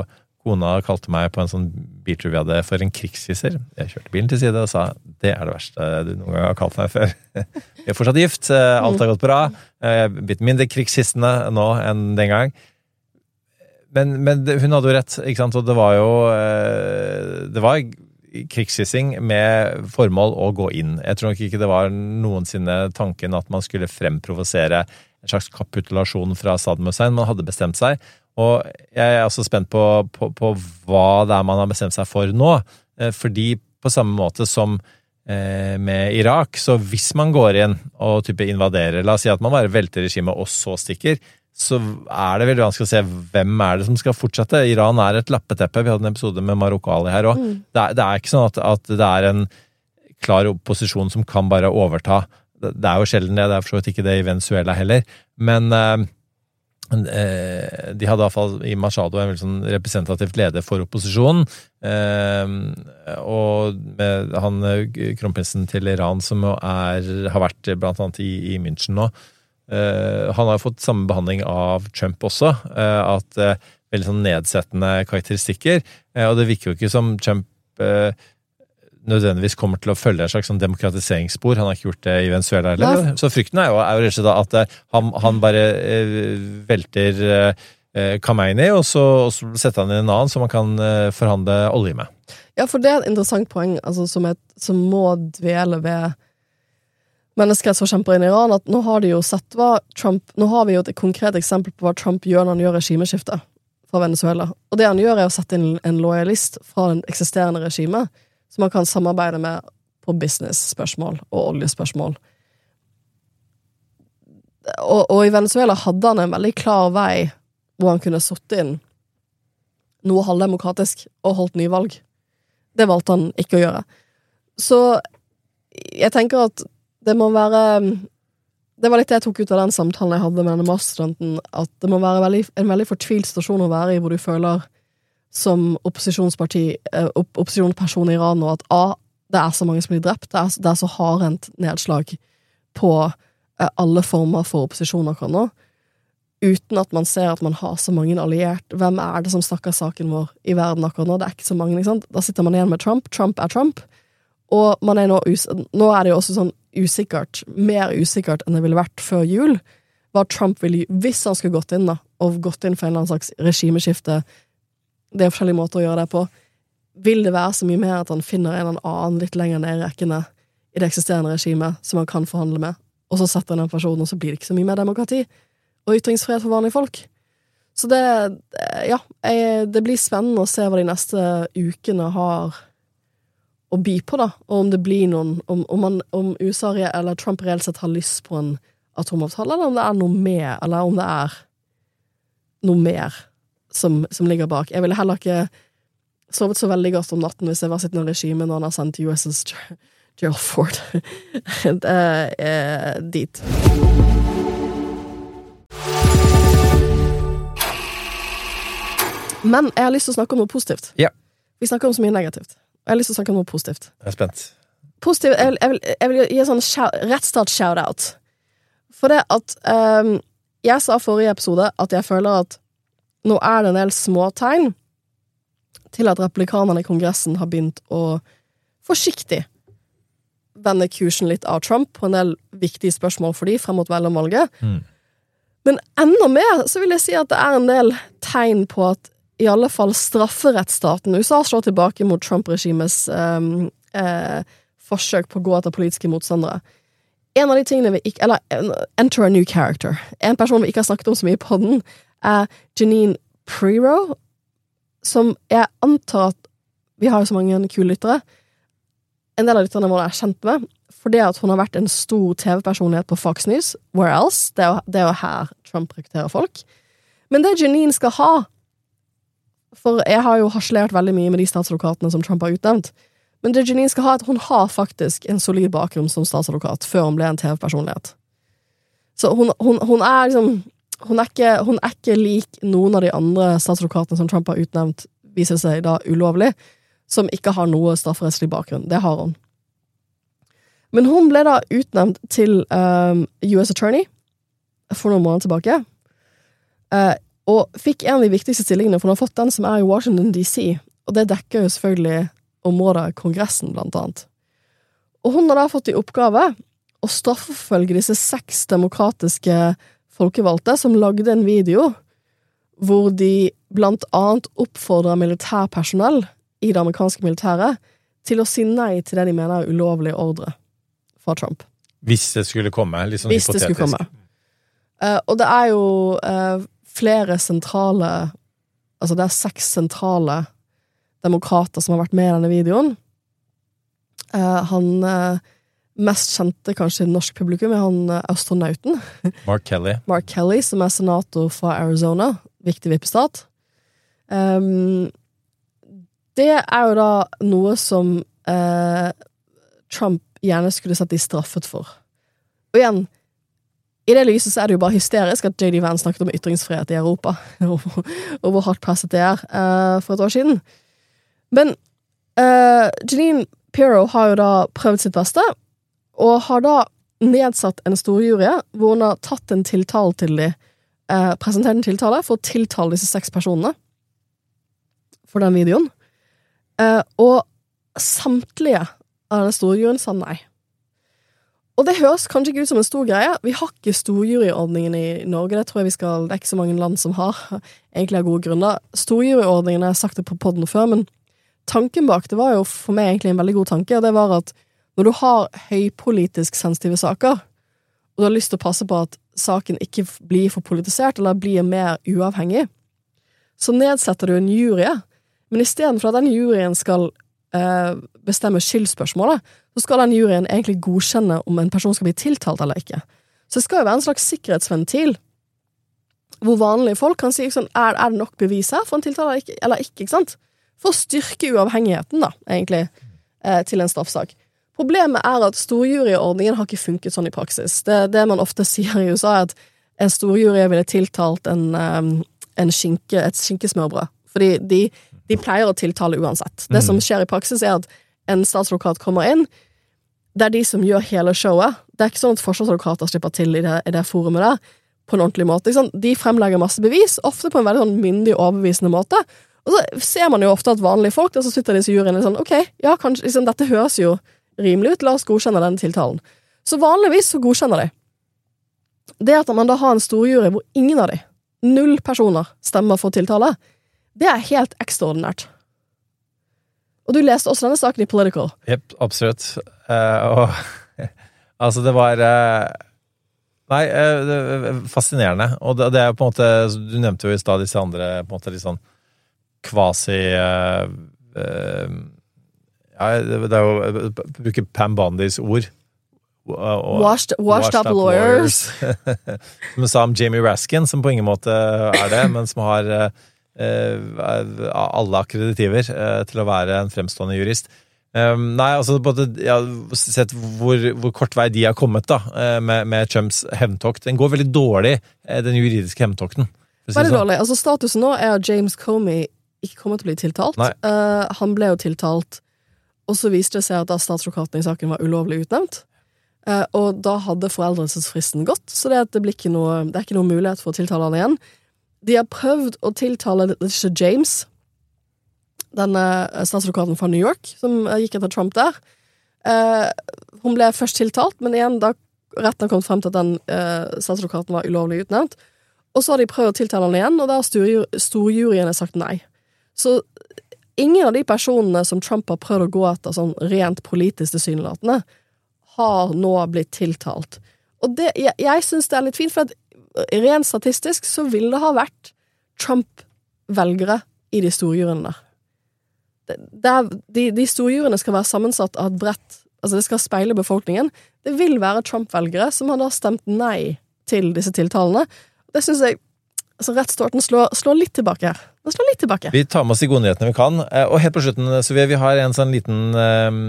kona kalte meg på en sånn biltur vi hadde for en krigshisser. Jeg kjørte bilen til side og sa, det er det verste du noen gang har kalt meg før. Jeg er fortsatt gift, alt har gått bra. Jeg er blitt mindre krigshissende nå enn den gang. Men, men hun hadde jo rett, ikke sant? Og det var jo det var krigshissing med formål å gå inn. Jeg tror nok ikke det var noensinne tanken at man skulle fremprovosere en slags kapitulasjon fra Saddam Hussein. Man hadde bestemt seg, og jeg er også spent på, på, på hva det er man har bestemt seg for nå. Fordi på samme måte som med Irak, så hvis man går inn og type invaderer, la oss si at man bare velter regimet og så stikker, så er det veldig vanskelig å se hvem er det som skal fortsette. Iran er et lappeteppe. Vi hadde en episode med Marokko Ali her også. Mm. Det, er, det er ikke sånn at, at det er en klar opposisjon som kan bare overta. Det, det er jo sjelden det, det er for så vidt ikke det i Venezuela heller. Men eh, de hadde i hvert fall i Machado en veldig sånn representativt leder for opposisjonen. Eh, og med han kronprinsen til Iran som er, har vært blant annet i, i München nå, Uh, han har fått samme behandling av Trump også, uh, at uh, veldig sånn nedsettende karakteristikker, uh, og det virker jo ikke som Trump uh, nødvendigvis kommer til å følge en slags sånn demokratiseringsspor. Han har ikke gjort det i Venezuela heller. Så frykten er jo, er jo rett og slett at uh, han, han bare uh, velter uh, Khamenei, og så, og så setter han inn en annen som man kan uh, forhandle olje med. Ja, for det er et interessant poeng, altså, som, et, som må dvele ved menneskerettsforkjempere i Iran, at nå har de jo sett hva Trump, nå har vi jo et konkret eksempel på hva Trump gjør når han gjør regimeskifte fra Venezuela. Og det han gjør er å sette inn en lojalist fra den eksisterende regimet, som man kan samarbeide med på business-spørsmål og oljespørsmål. Og, og i Venezuela hadde han en veldig klar vei hvor han kunne satt inn noe halvdemokratisk og holdt nyvalg. Det valgte han ikke å gjøre. Så jeg tenker at det må være, det var litt det jeg tok ut av den samtalen jeg hadde med denne masterstudenten, at det må være veldig, en veldig fortvilt stasjon å være i, hvor du føler som opposisjonsparti, opp, opposisjonsperson i Iran, og at A, det er så mange som blir drept, det er, det er så hardhendt nedslag på alle former for opposisjon akkurat nå, uten at man ser at man har så mange alliert. Hvem er det som snakker saken vår i verden akkurat nå? Det er ikke så mange, ikke sant? Da sitter man igjen med Trump. Trump er Trump. Og man er nå, us- nå er det jo også sånn usikkert, mer usikkert enn det ville vært før jul, hva Trump ville, hvis han skulle gått inn da, og gått inn for en eller annen slags regimeskifte, det er forskjellige måter å gjøre det på, vil det være så mye mer at han finner en eller annen litt lenger ned i rekkene i det eksisterende regimet som han kan forhandle med, og så setter han den personen, og så blir det ikke så mye mer demokrati og ytringsfrihet for vanlige folk. Så det, ja, jeg, det blir spennende å se hva de neste ukene har å by på, da, og om det blir noen, om, om, man, om U S A eller Trump reelt sett har lyst på en atomavtale, eller om det er noe mer, eller om det er noe mer som, som ligger bak. Jeg ville heller ikke sovet så veldig godt om natten hvis jeg var sittende i regimet når han har sendt U S S Gerald Ford det er dit. Men jeg har lyst til å snakke om noe positivt. Ja. Vi snakker om så mye negativt. Jeg har lyst til å snakke om noe positivt. Jeg er spent. Positivt, jeg vil, jeg vil, jeg vil gi en sånn shout, rettsstats-shoutout. For det at um, jeg sa forrige episode at jeg føler at nå er det en del småtegn til at republikanerne i kongressen har begynt å forsiktig vende kursen litt av Trump på en del viktige spørsmål for de frem mot mellomvalget. Mm. Men enda mer så vil jeg si at det er en del tegn på at i alle fall strafferettsstaten. U S A slår tilbake mot Trump-regimets um, eh, forsøk på å gå etter politiske motstandere. En av de tingene vi ikke, eller enter a new character. En person vi ikke har snakket om så mye på den, er Janine Pirro, som jeg antar at vi har jo så mange kule lyttere. En del av lytterne våre er kjent med, fordi at hun har vært en stor T V-personlighet på Fox News. Where else? Det er jo, det er jo her Trump rekrutterer folk. Men det Janine skal ha, for jeg har jo harselert veldig mye med de statsadvokatene som Trump har utnevnt, men det Janine skal ha, at hun har faktisk en solid bakgrunn som statsadvokat før hun ble en T V-personlighet. Så hun, hun, hun er liksom hun er, ikke, hun er ikke lik noen av de andre statsadvokatene som Trump har utnevnt, viser seg da ulovlig, som ikke har noe strafferettslig bakgrunn. Det har hun. Men hun ble da utnevnt til um, U S Attorney for noen måneder tilbake. Uh, og fikk en av de viktigste stillingene, for hun har fått den som er i Washington D C, og det dekker jo selvfølgelig området Kongressen, blant annet. Og hun har da fått i oppgave å straffeforfølge disse seks demokratiske folkevalgte som lagde en video hvor de blant annet oppfordrer militærpersonell i det amerikanske militæret til å si nei til det de mener er ulovlige ordre fra Trump. Hvis det skulle komme, litt sånn Hvis hypotetisk. det skulle komme. Uh, og det er jo uh, flere sentrale, altså det er seks sentrale demokrater som har vært med i denne videoen. Uh, han uh, mest kjente kanskje i norsk publikum er han uh, astronauten. Mark Kelly. Mark Kelly, som er senator fra Arizona, viktig vippestat. Um, det er jo da noe som uh, Trump gjerne skulle sett de straffet for. Og igjen, i det lyset så er det jo bare hysterisk at J D Vance snakket om ytringsfrihet i Europa, og, og hvor hardt presset det er uh, for et år siden. Men uh, Jeanine Pirro har jo da prøvd sitt beste, og har da nedsatt en stor jury, hvor hun har tatt en tiltale til de, uh, presentert en tiltale for å tiltale disse seks personene for den videoen. Uh, og samtlige av den store juryen sa nei. Og det høres kanskje ikke ut som en stor greie. Vi har ikke storjuryordningen i Norge, det tror jeg vi skal, det er ikke så mange land som har, egentlig av gode grunner. Storjuryordningen, jeg har sagt det på podden før, men tanken bak det var jo for meg egentlig en veldig god tanke, og det var at når du har høypolitisk sensitive saker, og du har lyst til å passe på at saken ikke blir for politisert, eller blir mer uavhengig, så nedsetter du en jury, men i stedet for at den juryen skal eh, bestemme skyldspørsmålet, så skal den juryen egentlig godkjenne om en person skal bli tiltalt eller ikke. Så det skal jo være en slags sikkerhetsventil, hvor vanlige folk kan si, sånn, er, er det nok bevis her for en tiltale eller ikke, eller ikke, ikke sant? For å styrke uavhengigheten da, egentlig, eh, til en straffsak. Problemet er at storjuryordningen har ikke funket sånn i praksis. Det, det man ofte sier i U S A er at en storjury ville tiltalt en, um, en skinke, et skinkesmørbrød. Fordi de, de pleier å tiltale uansett. Det som skjer i praksis er at en statsadvokat kommer inn, det er de som gjør hele showet. Det er ikke sånn at forsvarsadvokater slipper til i det, i det forumet der, på en ordentlig måte. Ikke sant? De fremlegger masse bevis, ofte på en veldig sånn myndig og overbevisende måte. Og så ser man jo ofte at vanlige folk, og så sitter disse juryene sånn, ok, ja, kanskje, liksom, dette høres jo rimelig ut, la oss godkjenne denne tiltalen. Så vanligvis så godkjenner de. Det at man da har en storjury hvor ingen av de, null personer, stemmer for tiltale, det er helt ekstraordinært. Og du leste også denne saken i Political. Jep, absolutt. Uh, og, altså, det var uh, Nei, uh, det var fascinerende. Og det, det er på en måte, du nevnte jo i stad disse andre, på en måte litt sånn kvasi uh, uh, ja, det er jo å bruke Pam Bondys ord. Og, washed, washed, washed up, up lawyers. lawyers. Som sa om Jamie Raskin, som på ingen måte er det, men som har uh, alle akkreditiver uh, til å være en fremstående jurist. Um, nei, altså både, ja, sett hvor, hvor kort vei de har kommet da, uh, med, med Trumps hevntokt. Den går veldig dårlig, uh, den juridiske hevntokten. Veldig dårlig. Altså statusen nå er at James Comey ikke kommer til å bli tiltalt. Uh, han ble jo tiltalt, og så viste det seg at da statsadvokaten i saken var ulovlig utnevnt. Uh, og da hadde foreldrelsesfristen gått, så det, det, blir ikke noe, det er ikke noe mulighet for å tiltale han igjen. De har prøvd å tiltale disse James, denne statsadvokaten fra New York, som gikk etter Trump der. Uh, hun ble først tiltalt, men igjen, da retten kom frem til at den uh, statsadvokaten var ulovlig utnevnt. Og så har de prøvd å tiltale han igjen, og da har storjuryene sagt nei. Så ingen av de personene som Trump har prøvd å gå etter sånn rent politisk tilsynelatende, har nå blitt tiltalt. Og det, jeg, jeg synes det er litt fint, for at rent statistisk så vil det ha vært Trump-velgere i de storjuryene der. Det, det er, de, de storjuryene skal være sammensatt av et brett, altså det skal speile befolkningen. Det vil være Trump-velgere som har da stemt nei til disse tiltalene. Det synes jeg, altså rettsstorten slår, slår litt tilbake her. Den slår litt tilbake. Vi tar med oss de gode nyhetene vi kan, og helt på slutten, så vi, vi har en sånn liten eh,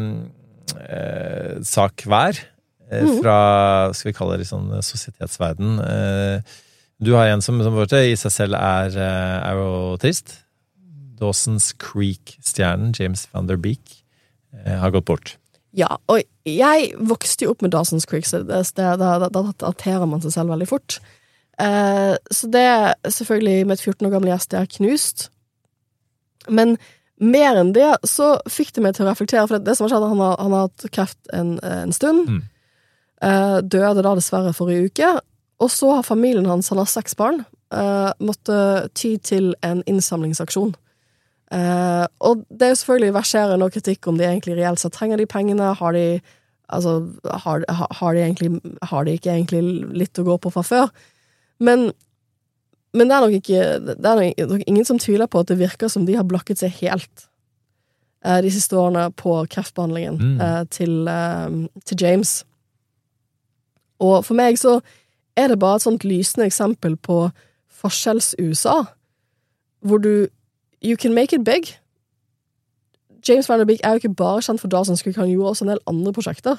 eh, sak hver, eh, fra, skal vi kalle det sånn sosietetsverden. Eh, du har en som, som vårt, i seg selv er, er jo trist. Dawson's Creek-stjernen James Van Der Beek eh, har gått bort. Ja, og jeg vokste jo opp med Dawson's Creek, så det, det, det, da daterer man seg selv veldig fort. Uh, så det selvfølgelig med et fjorten år gammel gjest, det er knust. Men mer enn det, så fikk det meg til å reflektere, for det, det som har skjedd, han har, han har hatt kreft en, en stund, mm. uh, døde da dessverre forrige uke, og så har familien hans, han har seks barn, uh, måtte ty til en innsamlingsaksjon. Uh, og det er jo selvfølgelig verserende og kritikk om de egentlig reelt sett trenger de pengene, har de, altså, har, har de egentlig, har de ikke egentlig litt å gå på fra før, men Men det er nok ikke, det er nok ingen som tviler på at det virker som de har blokket seg helt eh, de siste årene på kreftbehandlingen mm. eh, til, eh, til James. Og for meg så er det bare et sånt lysende eksempel på forskjells-U S A, hvor du, you can make it big. James Van Der Beek er jo ikke bare kjent for Dawson's Creek, han gjorde også en del andre prosjekter.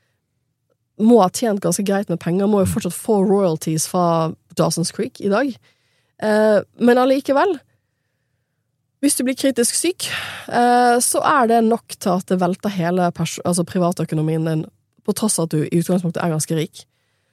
Må ha tjent ganske greit med penger, må jo fortsatt få royalties fra Dawson's Creek i dag. Uh, men allikevel, hvis du blir kritisk syk, uh, så er det nok til at det velter hele altså privatøkonomien din, på tross av at du i utgangspunktet er ganske rik.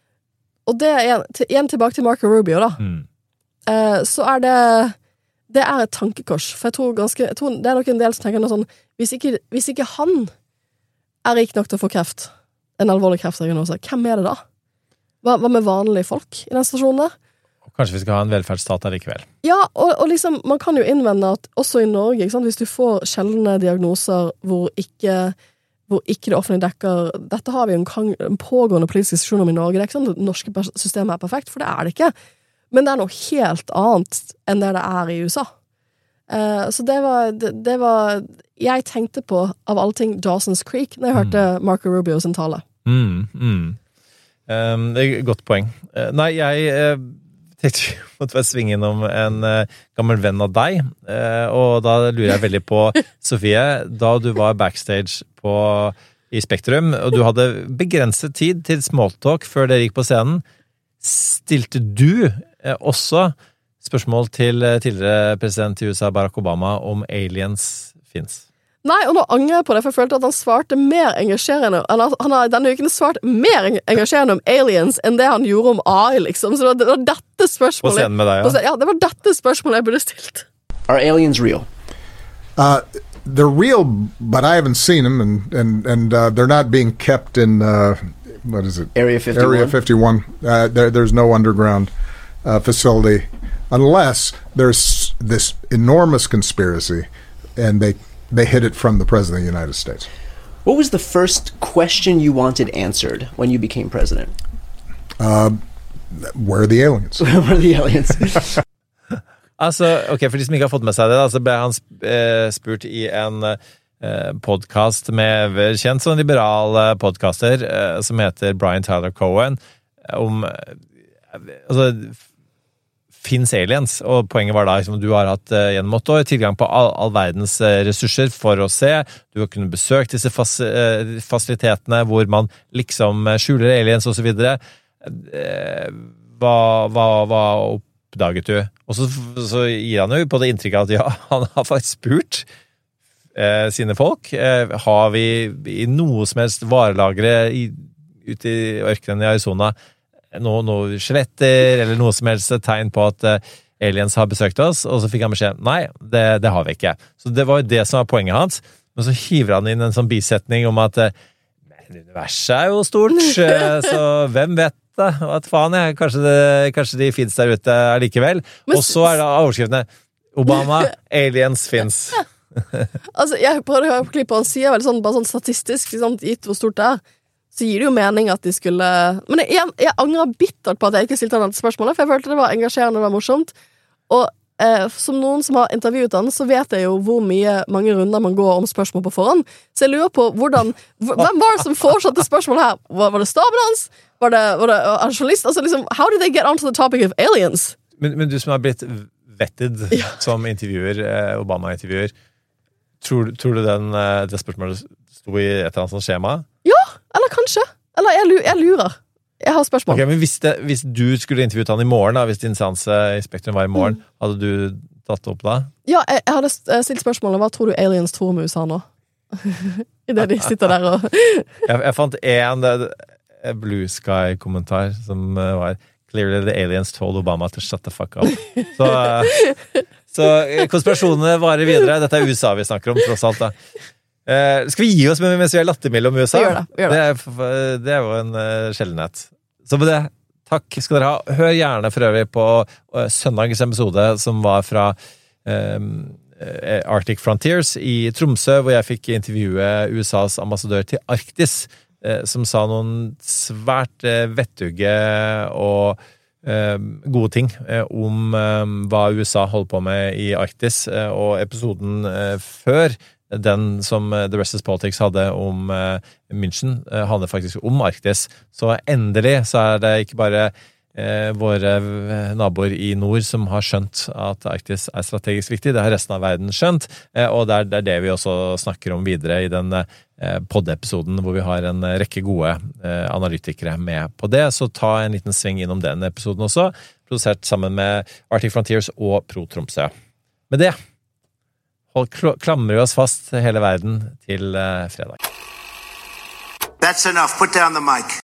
Og det er til, igjen tilbake til Marco Rubio, da. Mm. Uh, så er det det er et tankekors, for jeg tror, ganske, jeg tror det er nok en del som tenker noe sånn, hvis ikke, hvis ikke han er rik nok til å få kreft, en alvorlig kreftdiagnose, hvem er det da? Hva, hva med vanlige folk i den stasjonen der? Kanskje vi skal ha en velferdsstat her likevel. Ja, og, og liksom, man kan jo innvende at også i Norge, ikke sant, hvis du får sjeldne diagnoser hvor ikke, hvor ikke det offentlige dekker, dette har vi en, en pågående politisk diskusjon om i Norge, det er ikke sånn at det norske systemet er perfekt, for det er det ikke. Men det er noe helt annet enn det det er i U S A. Uh, så det var, det, det var, jeg tenkte på, av alle ting, Dawson's Creek, når jeg hørte mm. Marco Rubio sin tale. Mm, mm. Um, det er et godt poeng. Uh, nei, jeg... Uh, tenkte vi måtte svinge innom en uh, gammel venn av deg, uh, og da lurer jeg veldig på, Sofie, da du var backstage på, i Spektrum, og du hadde begrenset tid til smalltalk før dere gikk på scenen, stilte du uh, også spørsmål til uh, tidligere president i U S A, Barack Obama, om aliens finnes? Nei, og nå angrer jeg på det, for jeg følte at han svarte mer engasjerende, eller han har denne uken svart mer engasjerende om aliens enn det han gjorde om A I, liksom. Så det var, det var dette spørsmålet. På scenen med deg, ja. Ja, det var dette spørsmålet jeg burde stilt. Are aliens real? Uh, they're real, but I haven't seen them, and, and, and uh, they're not being kept in, uh, what is it? Area fifty-one. Area fifty-one. Uh, there, there's no underground uh, facility, unless there's this enormous conspiracy, and they They hid it from the President of the United States. What was the first question you wanted answered when you became president? Uh, where are the aliens? Where are the aliens? altså, ok, for de som ikke har fått med seg det, da, så ble han spurt i en eh, podcast med kjent som liberal eh, podcaster eh, som heter Brian Tyler Cohen, om eh, altså finnes aliens, og poenget var da liksom, du har hatt uh, gjennom åtte år tilgang på all, all verdens uh, ressurser for å se, du har kunnet besøke disse fas, uh, fasilitetene hvor man liksom uh, skjuler aliens og så videre. Uh, hva, hva, hva oppdaget du? Og så, så gir han jo på det inntrykket at ja, han har faktisk spurt uh, sine folk, uh, har vi i noe som helst varelagre i, ute i ørkenen i Arizona noe, noe skjeletter, eller noe som helst tegn på at uh, aliens har besøkt oss, og så fikk han beskjed, nei, det, det har vi ikke. Så det var jo det som var poenget hans, men så hiver han inn en sånn bisetning om at uh, universet er jo stort, uh, så hvem vet det? Hva faen, ja, kanskje, det, kanskje de finnes der ute allikevel. Og så er det overskriftene, Obama, aliens finnes. altså, jeg prøvde å høre på klippet, han sier vel sånn, bare sånn statistisk, liksom, gitt hvor stort det er, så gir det jo mening at de skulle... Men jeg, jeg angrer bittert på at jeg ikke stilte han dette spørsmålet, for jeg følte det var engasjerende, det var morsomt. Og eh, som noen som har intervjuet han, så vet jeg jo hvor mye, mange runder man går om spørsmål på forhånd. Så jeg lurer på hvordan... Hvem var det som fortsatte spørsmålet her? Var, var det staben hans? Var det, var det en journalist? Altså liksom, how did they get onto the topic of aliens? Men, men du som har blitt vetted ja. som intervjuer, eh, Obama-intervjuer, tror, tror du den, eh, det spørsmålet sto i et eller annet sånt skjema? Ja, eller kanskje. Eller jeg, jeg lurer. Jeg har spørsmål. Ok, men hvis, det, hvis du skulle intervjuet han i morgen, da, hvis din seanse i Spektrum var i morgen, mm. hadde du tatt opp da? Ja, jeg, jeg hadde stilt spørsmålet, hva tror du aliens tror om U S A nå? I det de sitter der og... jeg, jeg fant en Blue Sky-kommentar som var Clearly the aliens told Obama to shut the fuck up. Så, så konspirasjonene varer videre. Dette er U S A vi snakker om, tross alt. Da. Eh, skal vi gi oss med mens vi er lattermilde om U S A? Vi gjør det, vi gjør det. Det, er, det er jo en uh, sjeldenhet. Så med det, takk skal dere ha. Hør gjerne for øvrig på uh, søndagens episode, som var fra um, Arctic Frontiers i Tromsø, hvor jeg fikk intervjue U S A's ambassadør til Arktis, som sa noen svært vettugge og gode ting om hva U S A holder på med i Arktis, og episoden før den som The Rest is Politics hadde om München handler faktisk om Arktis, så endelig så er det ikke bare Eh, våre naboer i nord som har skjønt at Arktis er strategisk viktig, det har resten av verden skjønt, eh, og det er, det er det vi også snakker om videre i den eh, podd-episoden hvor vi har en rekke gode eh, analytikere med på det, så ta en liten sving innom den episoden også, produsert sammen med Arctic Frontiers og Pro Tromsø. Med det hold, klamrer vi oss fast hele verden til eh, fredag. That's enough. Put down the mic.